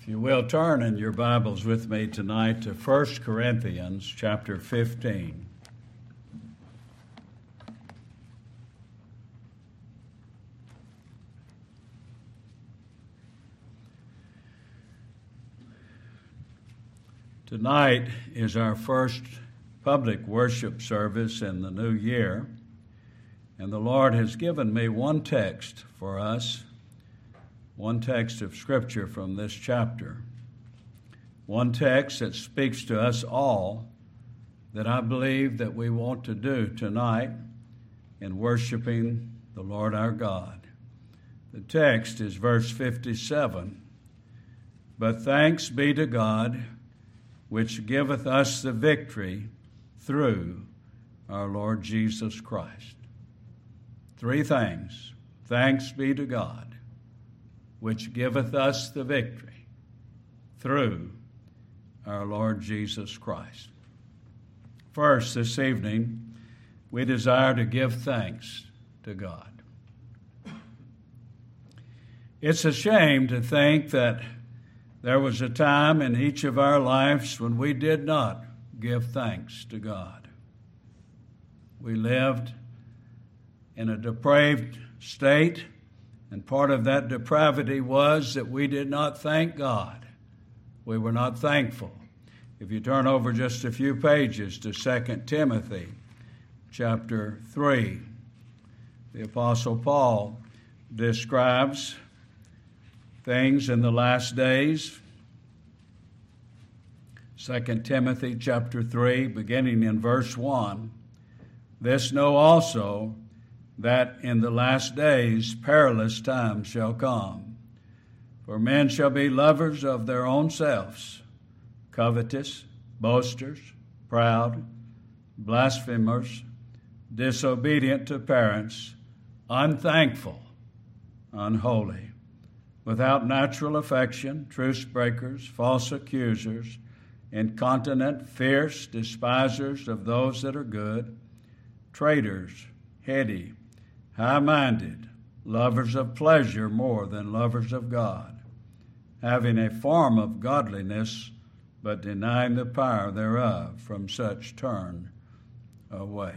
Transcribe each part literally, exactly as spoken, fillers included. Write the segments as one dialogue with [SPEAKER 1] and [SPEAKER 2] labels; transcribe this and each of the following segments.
[SPEAKER 1] If you will, turn in your Bibles with me tonight to First Corinthians chapter fifteen. Tonight is our first public worship service in the new year, and the Lord has given me one text for us. One text of Scripture from this chapter. One text that speaks to us all that I believe that we want to do tonight in worshiping the Lord our God. The text is verse fifty-seven. But thanks be to God, which giveth us the victory through our Lord Jesus Christ. Three things. Thanks be to God, which giveth us the victory through our Lord Jesus Christ. First, this evening, we desire to give thanks to God. It's a shame to think that there was a time in each of our lives when we did not give thanks to God. We lived in a depraved state, and part of that depravity was that we did not thank God. We were not thankful. If you turn over just a few pages to Second Timothy chapter three, the Apostle Paul describes things in the last days. Second Timothy chapter three, beginning in verse one, this know also, that in the last days perilous times shall come. For men shall be lovers of their own selves, covetous, boasters, proud, blasphemers, disobedient to parents, unthankful, unholy, without natural affection, truce breakers, false accusers, incontinent, fierce, despisers of those that are good, traitors, heady, high-minded, lovers of pleasure more than lovers of God, having a form of godliness, but denying the power thereof. From such turn away.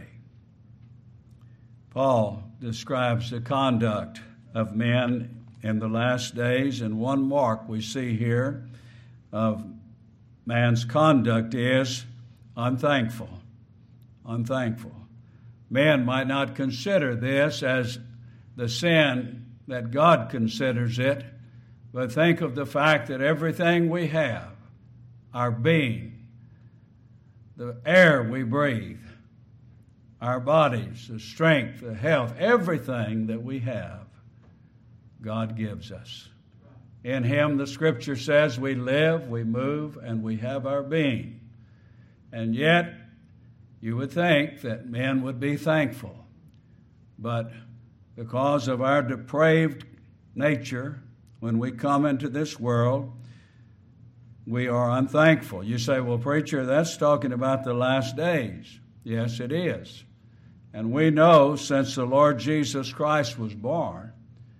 [SPEAKER 1] Paul describes the conduct of men in the last days, and one mark we see here of man's conduct is unthankful. Unthankful. Men might not consider this as the sin that God considers it, but think of the fact that everything we have, our being, the air we breathe, our bodies, the strength, the health, everything that we have, God gives us. In Him, the Scripture says, we live, we move, and we have our being. And yet, you would think that men would be thankful, but because of our depraved nature, when we come into this world, we are unthankful. You say, well, preacher, that's talking about the last days. Yes, it is. And we know since the Lord Jesus Christ was born,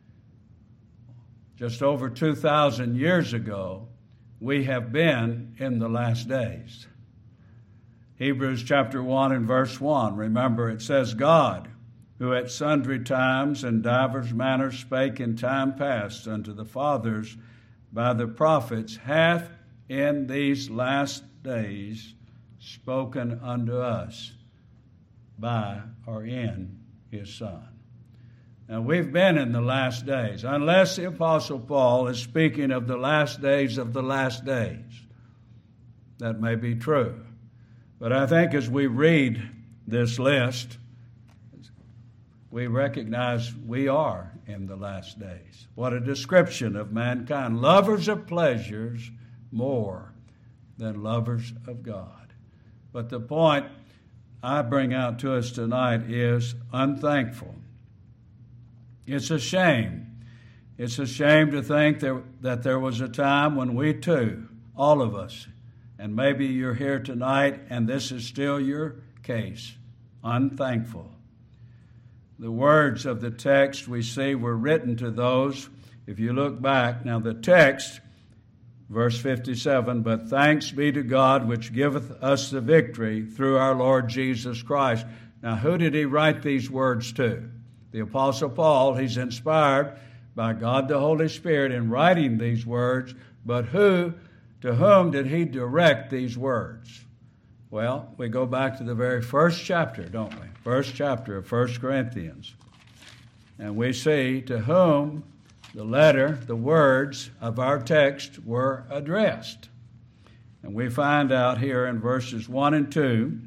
[SPEAKER 1] just over two thousand years ago, we have been in the last days. Hebrews chapter one and verse one, remember it says, God, who at sundry times and divers manners spake in time past unto the fathers by the prophets, hath in these last days spoken unto us by or in His Son. Now we've been in the last days, unless the Apostle Paul is speaking of the last days of the last days. That may be true. But I think as we read this list, we recognize we are in the last days. What a description of mankind. Lovers of pleasures more than lovers of God. But the point I bring out to us tonight is unthankful. It's a shame. It's a shame to think that, that there was a time when we too, all of us, and maybe you're here tonight and this is still your case, unthankful. The words of the text we see were written to those, if you look back, now the text verse fifty-seven, but thanks be to God which giveth us the victory through our Lord Jesus Christ. Now, who did he write these words to? The Apostle Paul. He's inspired by God the Holy Spirit in writing these words, but who, to whom did he direct these words? Well, we go back to the very first chapter, don't we? First chapter of First Corinthians. And we see to whom the letter, the words of our text were addressed. And we find out here in verses one and two,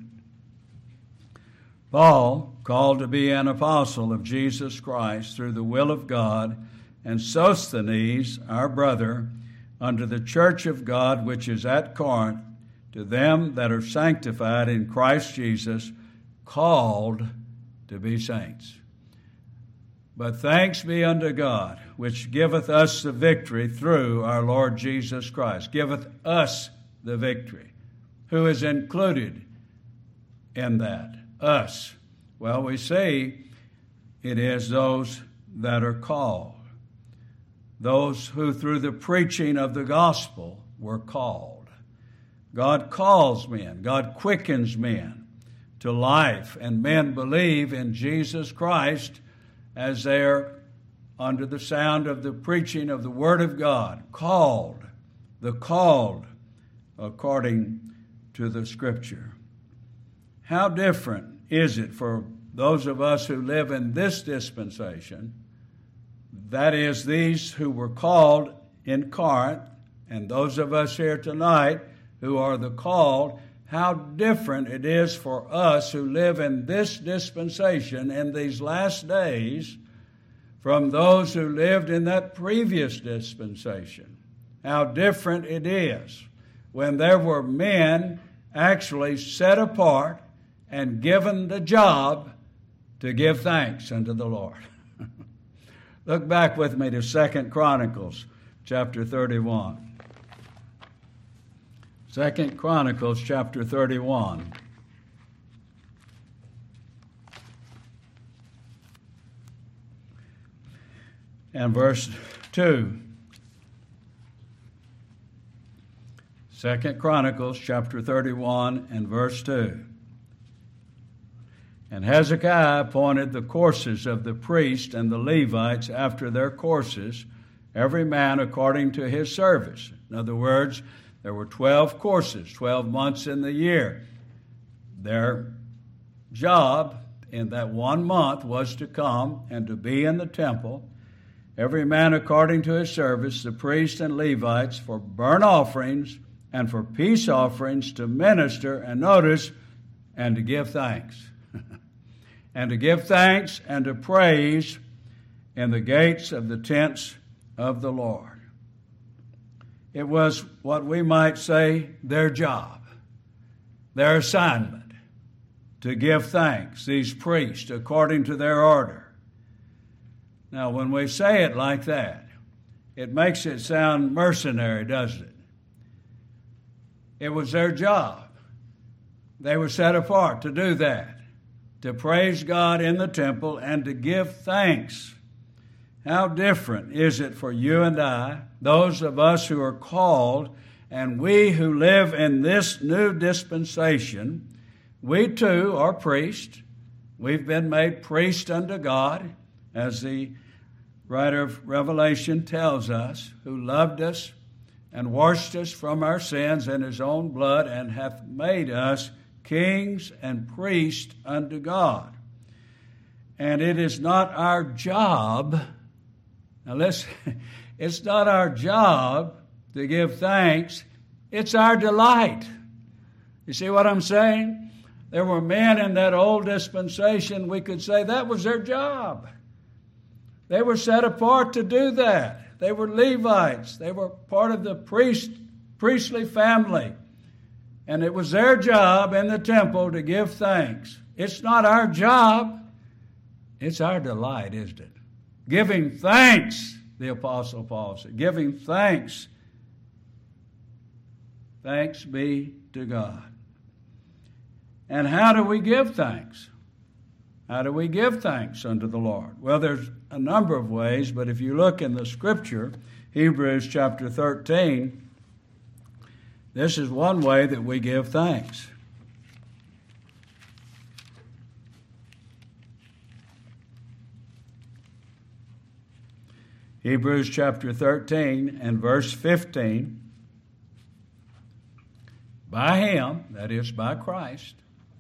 [SPEAKER 1] Paul, called to be an apostle of Jesus Christ through the will of God, and Sosthenes, our brother, unto the church of God which is at Corinth, to them that are sanctified in Christ Jesus, called to be saints. But thanks be unto God, which giveth us the victory through our Lord Jesus Christ. Giveth us the victory. Who is included in that? Us. Well, we see it is those that are called. Those who through the preaching of the gospel were called. God calls men. God quickens men to life, and men believe in Jesus Christ as they are under the sound of the preaching of the Word of God. Called, the called, according to the Scripture. How different is it for those of us who live in this dispensation, that is, these who were called in Corinth, and those of us here tonight who are the called, how different it is for us who live in this dispensation in these last days from those who lived in that previous dispensation. How different it is when there were men actually set apart and given the job to give thanks unto the Lord. Look back with me to Second Chronicles chapter thirty-one. Second Chronicles chapter thirty-one. And verse two. Second Chronicles chapter thirty-one and verse two. And Hezekiah appointed the courses of the priests and the Levites after their courses, every man according to his service. In other words, there were twelve courses, twelve months in the year. Their job in that one month was to come and to be in the temple, every man according to his service, the priests and Levites, for burnt offerings and for peace offerings, to minister, and notice, and to give thanks. And to give thanks and to praise in the gates of the tents of the Lord. It was what we might say their job, their assignment, to give thanks, these priests, according to their order. Now, when we say it like that, it makes it sound mercenary, doesn't it? It was their job. They were set apart to do that, to praise God in the temple and to give thanks. How different is it for you and I, those of us who are called, and we who live in this new dispensation? We too are priests. We've been made priests unto God, as the writer of Revelation tells us, who loved us and washed us from our sins in his own blood, and hath made us kings and priests unto God. And it is not our job, now listen, it's not our job to give thanks, it's our delight. You see what I'm saying? There were men in that old dispensation, we could say that was their job. They were set apart to do that. They were Levites. They were part of the priest, priestly family. And it was their job in the temple to give thanks. It's not our job. It's our delight, isn't it? Giving thanks, the Apostle Paul said. Giving thanks. Thanks be to God. And how do we give thanks? How do we give thanks unto the Lord? Well, there's a number of ways, but if you look in the Scripture, Hebrews chapter thirteen, This is one way that we give thanks. Hebrews chapter thirteen and verse fifteen. By him, that is, by Christ,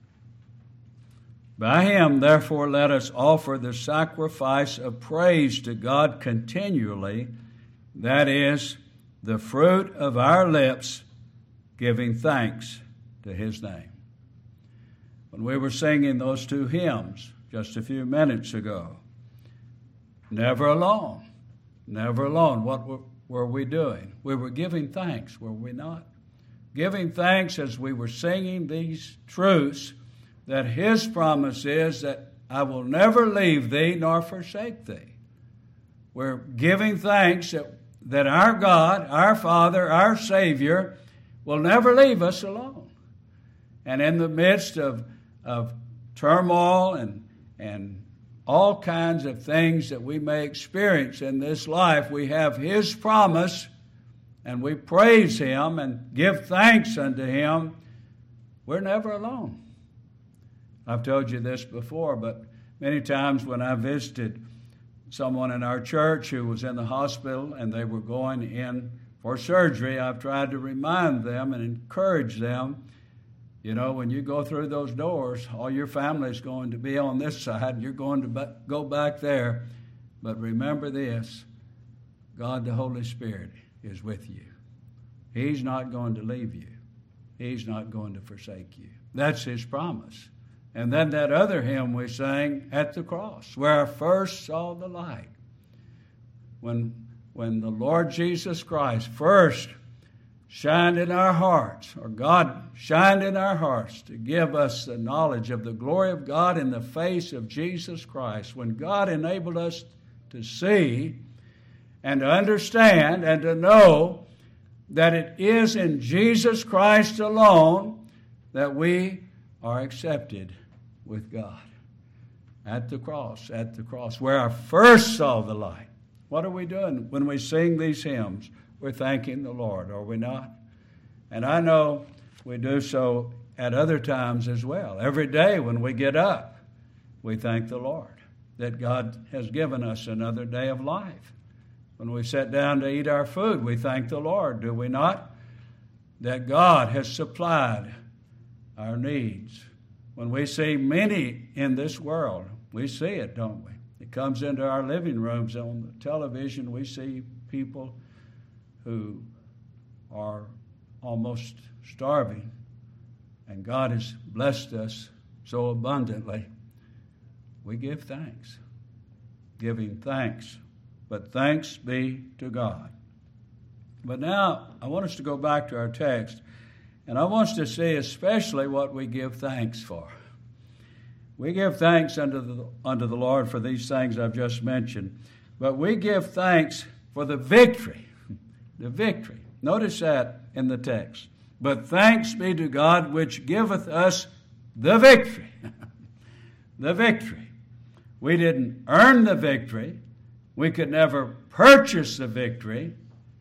[SPEAKER 1] by him, therefore, let us offer the sacrifice of praise to God continually, that is, the fruit of our lips, giving thanks to his name. When we were singing those two hymns just a few minutes ago, never alone, never alone, what were we doing? We were giving thanks, were we not? Giving thanks as we were singing these truths, that his promise is that I will never leave thee nor forsake thee. We're giving thanks that, that our God, our Father, our Savior will never leave us alone. And in the midst of, of turmoil and, and all kinds of things that we may experience in this life, we have his promise, and we praise him and give thanks unto him. We're never alone. I've told you this before, but many times when I visited someone in our church who was in the hospital and they were going in for surgery, I've tried to remind them and encourage them, you know, when you go through those doors, all your family is going to be on this side, and you're going to go back there. But remember this, God the Holy Spirit is with you. He's not going to leave you. He's not going to forsake you. That's his promise. And then that other hymn we sang, At the Cross, where I first saw the light. When, when the Lord Jesus Christ first shined in our hearts, or God shined in our hearts to give us the knowledge of the glory of God in the face of Jesus Christ. When God enabled us to see and to understand and to know that it is in Jesus Christ alone that we are accepted with God. At the cross, at the cross, where I first saw the light. What are we doing when we sing these hymns? We're thanking the Lord, are we not? And I know we do so at other times as well. Every day when we get up, we thank the Lord that God has given us another day of life. When we sit down to eat our food, we thank the Lord, do we not? That God has supplied our needs. When we see many in this world, we see it, don't we? It comes into our living rooms. On the television, we see people who are almost starving, and God has blessed us so abundantly. We give thanks, giving thanks. But thanks be to God. But now I want us to go back to our text, and I want us to see especially what we give thanks for. We give thanks unto the, unto the Lord for these things I've just mentioned, but we give thanks for the victory. The victory. Notice that in the text. But thanks be to God which giveth us the victory. The victory. We didn't earn the victory. We could never purchase the victory,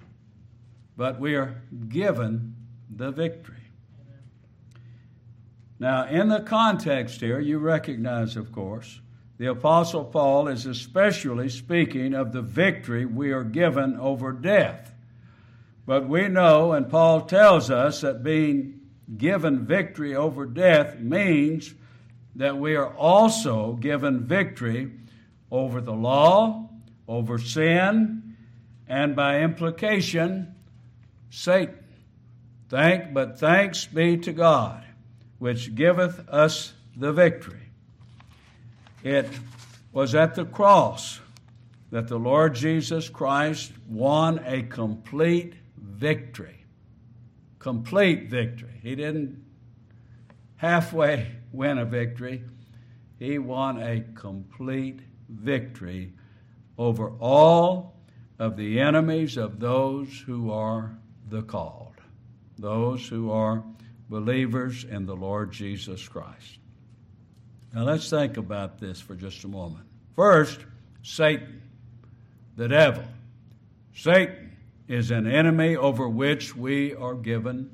[SPEAKER 1] but we are given the victory. Now, in the context here, you recognize, of course, the Apostle Paul is especially speaking of the victory we are given over death. But we know, and Paul tells us, that being given victory over death means that we are also given victory over the law, over sin, and by implication, Satan. Thank, but thanks be to God, which giveth us the victory. It was at the cross that the Lord Jesus Christ won a complete victory. Complete victory. He didn't halfway win a victory. He won a complete victory over all of the enemies of those who are the called, those who are believers in the Lord Jesus Christ. Now let's think about this for just a moment. First, Satan, the devil. Satan is an enemy over which we are given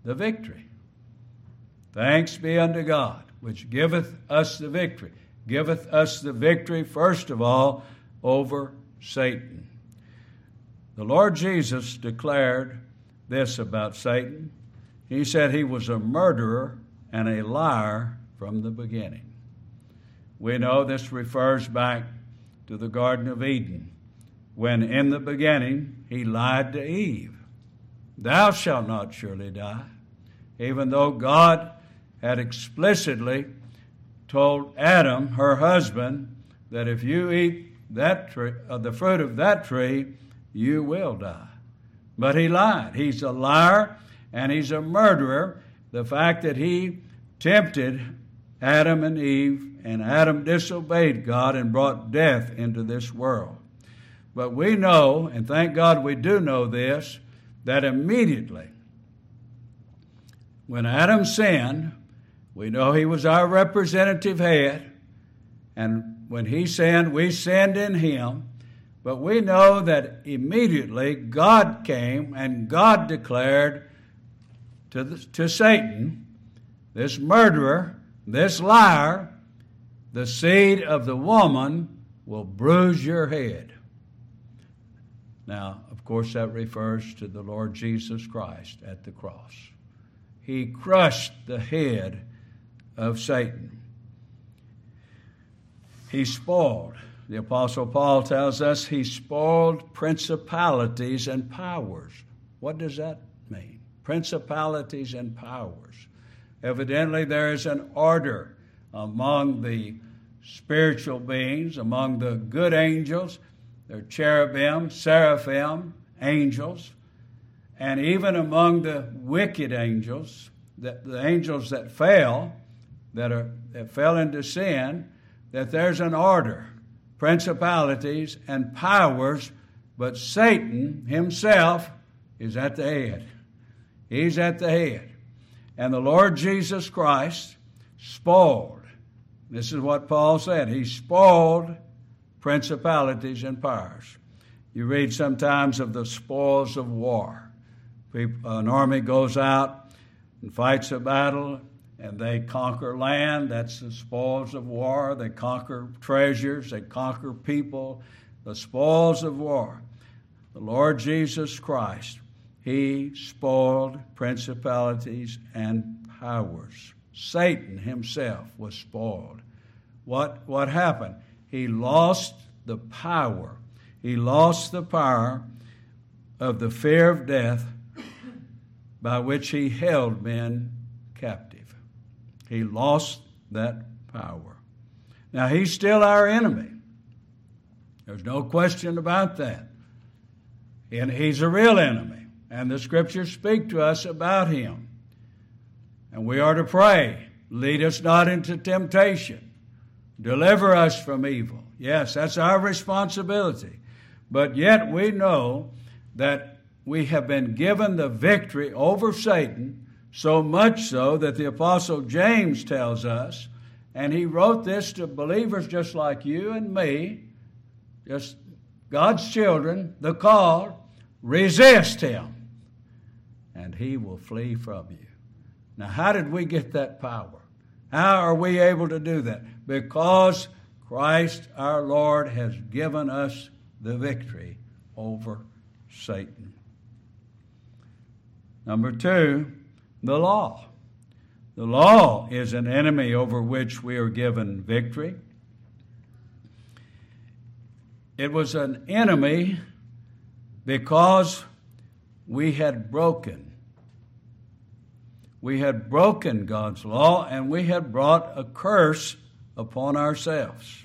[SPEAKER 1] the victory. Thanks be unto God, which giveth us the victory. Giveth us the victory, first of all, over Satan. The Lord Jesus declared this about Satan. He said he was a murderer and a liar from the beginning. We know this refers back to the Garden of Eden, when in the beginning he lied to Eve. Thou shalt not surely die, even though God had explicitly told Adam, her husband, that if you eat that tree, of the fruit of that tree, you will die. But he lied. He's a liar and he's a murderer. The fact that he tempted Adam and Eve, and Adam disobeyed God and brought death into this world. But we know, and thank God we do know this, that immediately when Adam sinned, we know he was our representative head, and when he sinned, we sinned in him. But we know that immediately God came and God declared to, the, to Satan, this murderer, this liar, the seed of the woman will bruise your head. Now, of course, that refers to the Lord Jesus Christ at the cross. He crushed the head of Satan. He spoiled. The Apostle Paul tells us he spoiled principalities and powers. What does that mean? Principalities and powers. Evidently, there is an order among the spiritual beings, among the good angels. There are cherubim, seraphim, angels, and even among the wicked angels, the, the angels that fell, that are that fell into sin, that there's an order, principalities and powers, but Satan himself is at the head. He's at the head. And the Lord Jesus Christ spoiled. This is what Paul said. He spoiled principalities and powers. You read sometimes of the spoils of war. People, an army goes out and fights a battle, and they conquer land. That's the spoils of war. They conquer treasures. They conquer people. The spoils of war. The Lord Jesus Christ, he spoiled principalities and powers. Satan himself was spoiled. What, what happened? He lost the power. He lost the power of the fear of death by which he held men captive. He lost that power. Now, he's still our enemy. There's no question about that. And he's a real enemy. And the Scriptures speak to us about him. And we are to pray, lead us not into temptation. Deliver us from evil. Yes, that's our responsibility. But yet we know that we have been given the victory over Satan, so much so that the Apostle James tells us, and he wrote this to believers just like you and me, just God's children, the called, resist him, and he will flee from you. Now, how did we get that power? How are we able to do that? Because Christ our Lord has given us the victory over Satan. Number two, the law. The law is an enemy over which we are given victory. It was an enemy because we had broken. We had broken God's law, and we had brought a curse upon ourselves.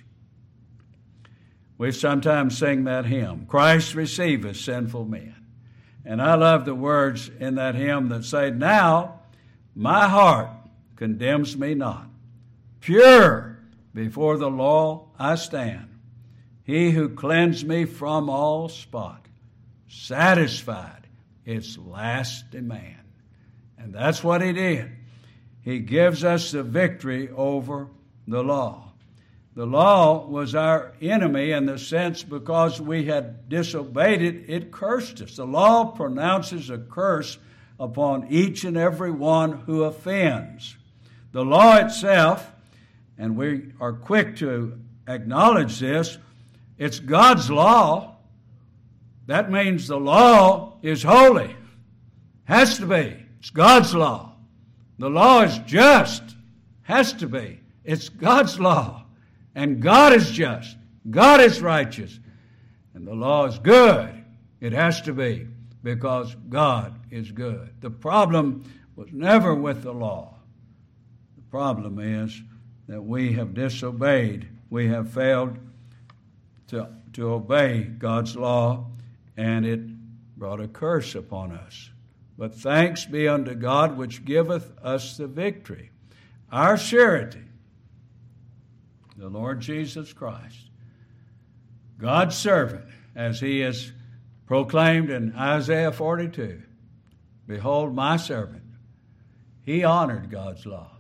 [SPEAKER 1] We sometimes sing that hymn, Christ receiveth sinful men. And I love the words in that hymn that say, now my heart condemns me not. Pure before the law I stand. He who cleansed me from all spot, satisfied its last demand. And that's what he did. He gives us the victory over the law. The law was our enemy in the sense because we had disobeyed it, it cursed us. The law pronounces a curse upon each and every one who offends. The law itself, and we are quick to acknowledge this, it's God's law. That means the law is holy. Has to be. It's God's law. The law is just. Has to be. It's God's law. And God is just. God is righteous. And the law is good. It has to be, because God is good. The problem was never with the law. The problem is that we have disobeyed. We have failed to, to obey God's law, and it brought a curse upon us. But thanks be unto God which giveth us the victory. Our surety, the Lord Jesus Christ, God's servant, as he is proclaimed in Isaiah forty-two, behold my servant. He honored God's law.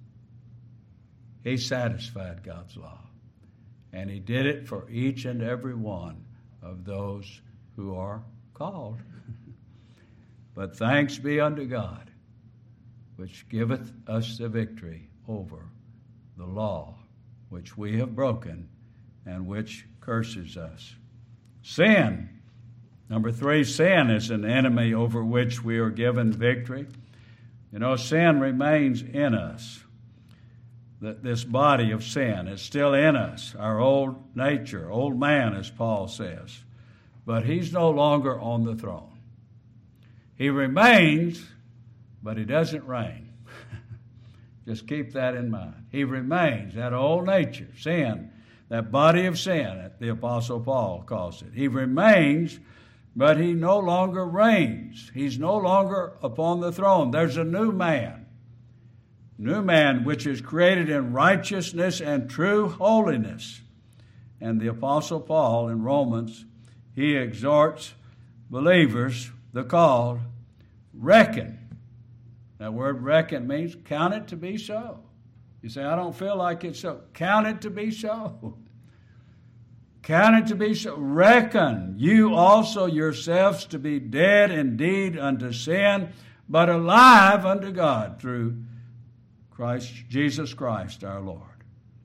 [SPEAKER 1] He satisfied God's law. And he did it for each and every one of those who are called. But thanks be unto God, which giveth us the victory over the law, which we have broken and which curses us. Sin. Number three, sin is an enemy over which we are given victory. You know, sin remains in us. That this body of sin is still in us, our old nature, old man, as Paul says. But he's no longer on the throne. He remains, but he doesn't reign. Just keep that in mind. He remains, that old nature, sin, that body of sin, the Apostle Paul calls it. He remains, but he no longer reigns. He's no longer upon the throne. There's a new man. New man which is created in righteousness and true holiness. And the Apostle Paul in Romans, he exhorts believers, the called, reckon. That word reckon means count it to be so. You say, I don't feel like it's so. Count it to be so. Count it to be so. Reckon you also yourselves to be dead indeed unto sin, but alive unto God through Christ, Jesus Christ our Lord.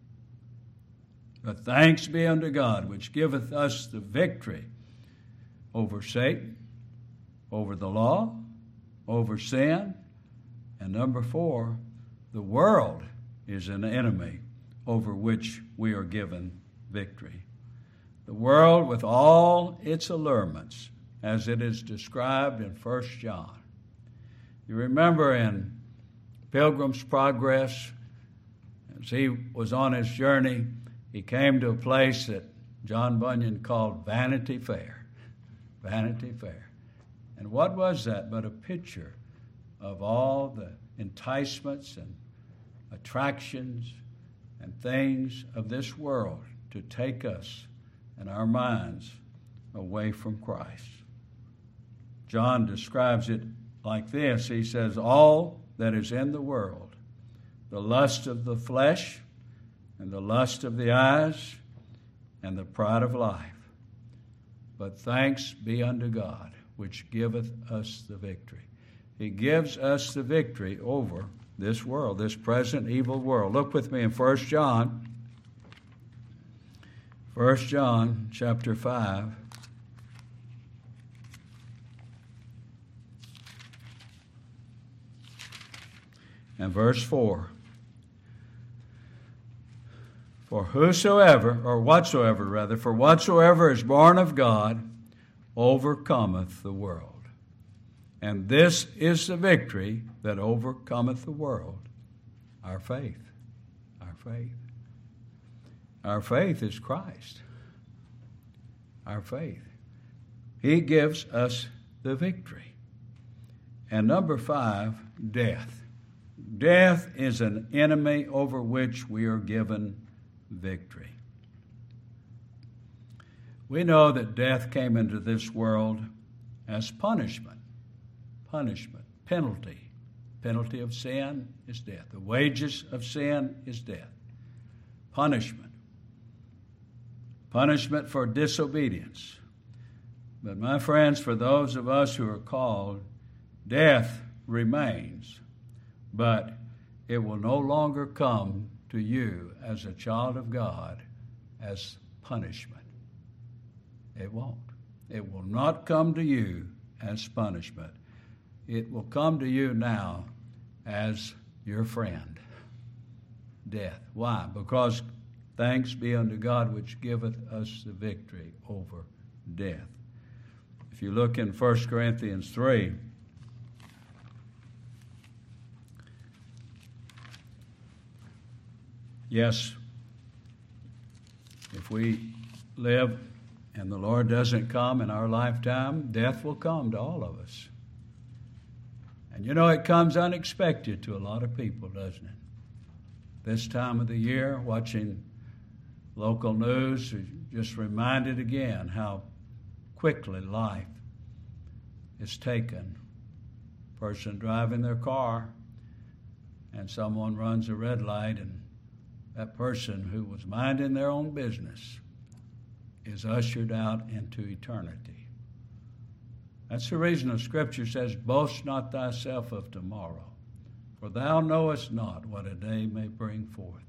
[SPEAKER 1] But thanks be unto God, which giveth us the victory over Satan, over the law, over sin, and number four, the world is an enemy over which we are given victory. The world with all its allurements, as it is described in First John. You remember in Pilgrim's Progress, as he was on his journey, he came to a place that John Bunyan called Vanity Fair. Vanity Fair. And what was that but a picture of all the enticements and attractions and things of this world to take us and our minds away from Christ. John describes it like this. He says, all that is in the world, the lust of the flesh and the lust of the eyes and the pride of life. But thanks be unto God, which giveth us the victory. He gives us the victory over this world, this present evil world. Look with me in First John. First John chapter five. And verse four. For whosoever, or whatsoever rather, for whatsoever is born of God overcometh the world. And this is the victory that overcometh the world, our faith. Our faith. Our faith is Christ. Our faith. He gives us the victory. And number five, death. Death is an enemy over which we are given victory. We know that death came into this world as punishment. Punishment, penalty. Penalty of sin is death. The wages of sin is death. Punishment. Punishment for disobedience. But my friends, for those of us who are called, death remains, but it will no longer come to you as a child of God as punishment. It won't. It will not come to you as punishment. It will come to you now as your friend, death. Why? Because thanks be unto God which giveth us the victory over death. If you look in First Corinthians three, yes, if we live and the Lord doesn't come in our lifetime, death will come to all of us. And you know, it comes unexpected to a lot of people, doesn't it? This time of the year, watching local news, just reminded again how quickly life is taken. Person driving their car, and someone runs a red light, and that person who was minding their own business is ushered out into eternity. That's the reason the Scripture says, boast not thyself of tomorrow, for thou knowest not what a day may bring forth.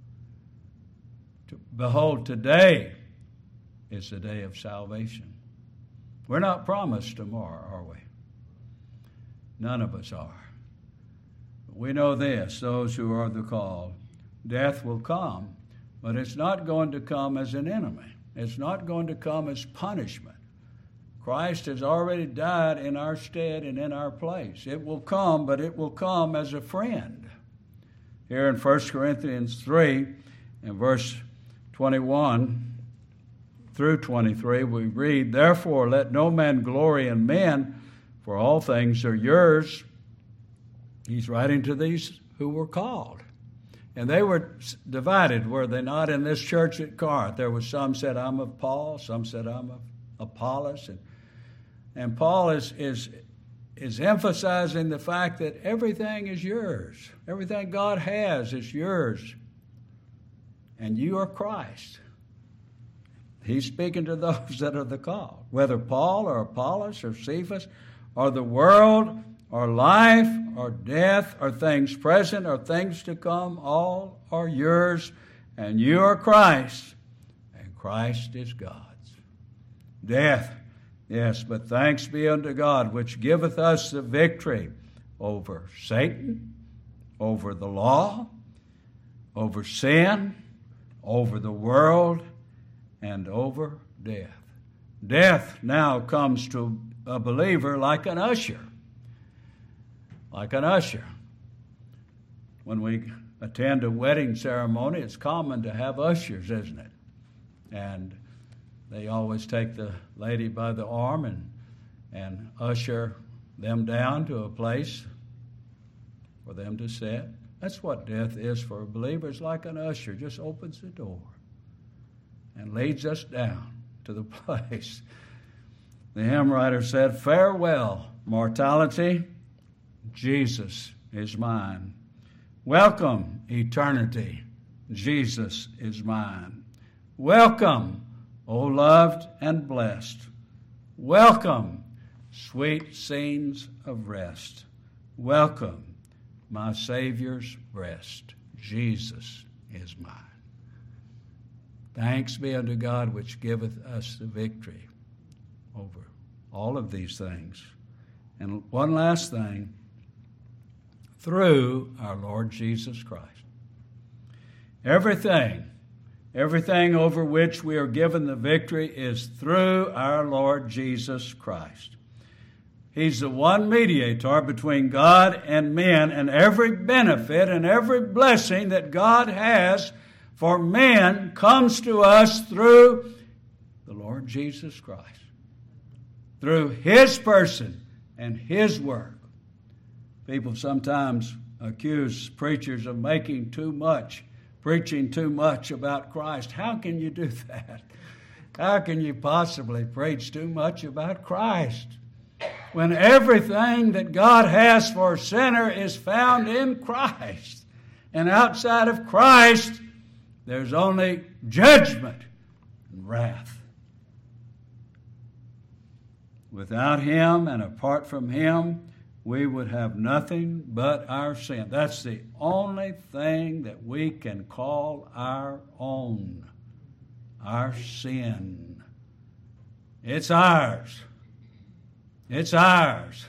[SPEAKER 1] To, behold, today is the day of salvation. We're not promised tomorrow, are we? None of us are. But we know this, those who are the called, death will come, but it's not going to come as an enemy. It's not going to come as punishment. Christ has already died in our stead and in our place. It will come, but it will come as a friend. Here in First Corinthians three, in verse twenty-one through twenty-three, we read, therefore let no man glory in men, for all things are yours. He's writing to these who were called. And they were divided, were they not, in this church at Corinth? There was some said, I'm of Paul, some said, I'm of Apollos. And, and Paul is, is, is emphasizing the fact that everything is yours. Everything God has is yours. And you are Christ. He's speaking to those that are the called. Whether Paul or Apollos or Cephas or the world or life or death or things present or things to come, all are yours, and you are Christ, and Christ is God's. Death, yes, but thanks be unto God, which giveth us the victory over Satan, over the law, over sin, over the world, and over death. Death now comes to a believer like an usher. Like an usher. When we attend a wedding ceremony, it's common to have ushers, isn't it? And they always take the lady by the arm and, and usher them down to a place for them to sit. That's what death is for a believer. It's like an usher, just opens the door and leads us down to the place. The hymn writer said, farewell, mortality, Jesus is mine. Welcome, eternity, Jesus is mine. Welcome, O loved and blessed. Welcome, sweet scenes of rest. Welcome, my Savior's breast. Jesus is mine. Thanks be unto God which giveth us the victory over all of these things. And one last thing, through our Lord Jesus Christ. Everything, everything over which we are given the victory is through our Lord Jesus Christ. He's the one mediator between God and men, and every benefit and every blessing that God has for men comes to us through the Lord Jesus Christ, through His person and His work. People sometimes accuse preachers of making too much, preaching too much about Christ. How can you do that? How can you possibly preach too much about Christ when everything that God has for a sinner is found in Christ? And outside of Christ, there's only judgment and wrath. Without Him and apart from Him, we would have nothing but our sin. That's the only thing that we can call our own, our sin. It's ours. It's ours.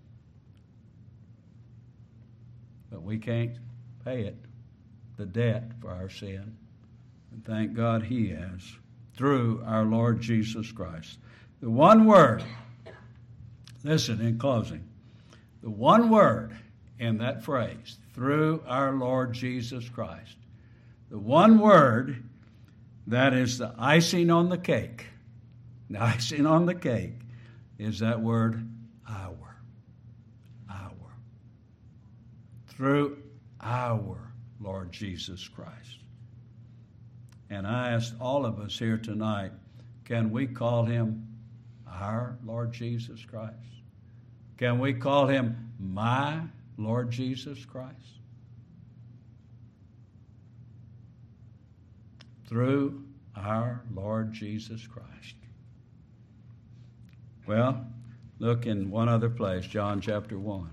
[SPEAKER 1] But we can't pay it, the debt for our sin. And thank God He has, through our Lord Jesus Christ. The one word, listen in closing, the one word in that phrase, through our Lord Jesus Christ, the one word that is the icing on the cake, the icing on the cake is that word, our. Our. Through our Lord Jesus Christ. And I asked all of us here tonight, can we call Him our Lord Jesus Christ? Can we call Him my Lord Jesus Christ? Through our Lord Jesus Christ. Well, look in one other place, John chapter one.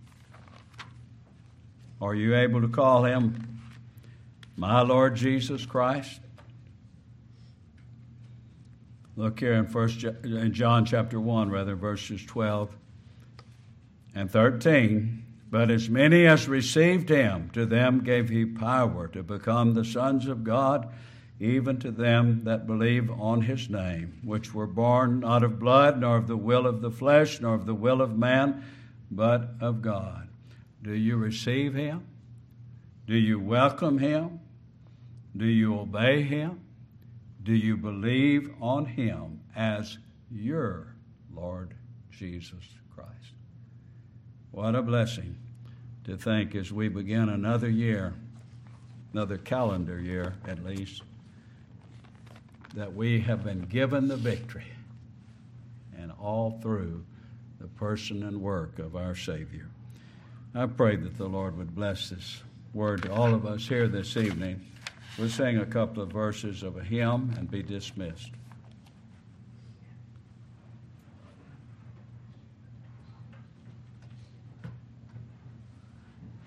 [SPEAKER 1] Are you able to call Him my Lord Jesus Christ? Look here in first in John chapter one, rather, verses twelve and thirteen. But as many as received Him, to them gave He power to become the sons of God, even to them that believe on His name, which were born not of blood, nor of the will of the flesh, nor of the will of man, but of God. Do you receive Him? Do you welcome Him? Do you obey Him? Do you believe on Him as your Lord Jesus Christ? What a blessing to think as we begin another year, another calendar year at least, that we have been given the victory, and all through the person and work of our Savior. I pray that the Lord would bless this word to all of us here this evening. We'll sing a couple of verses of a hymn and be dismissed.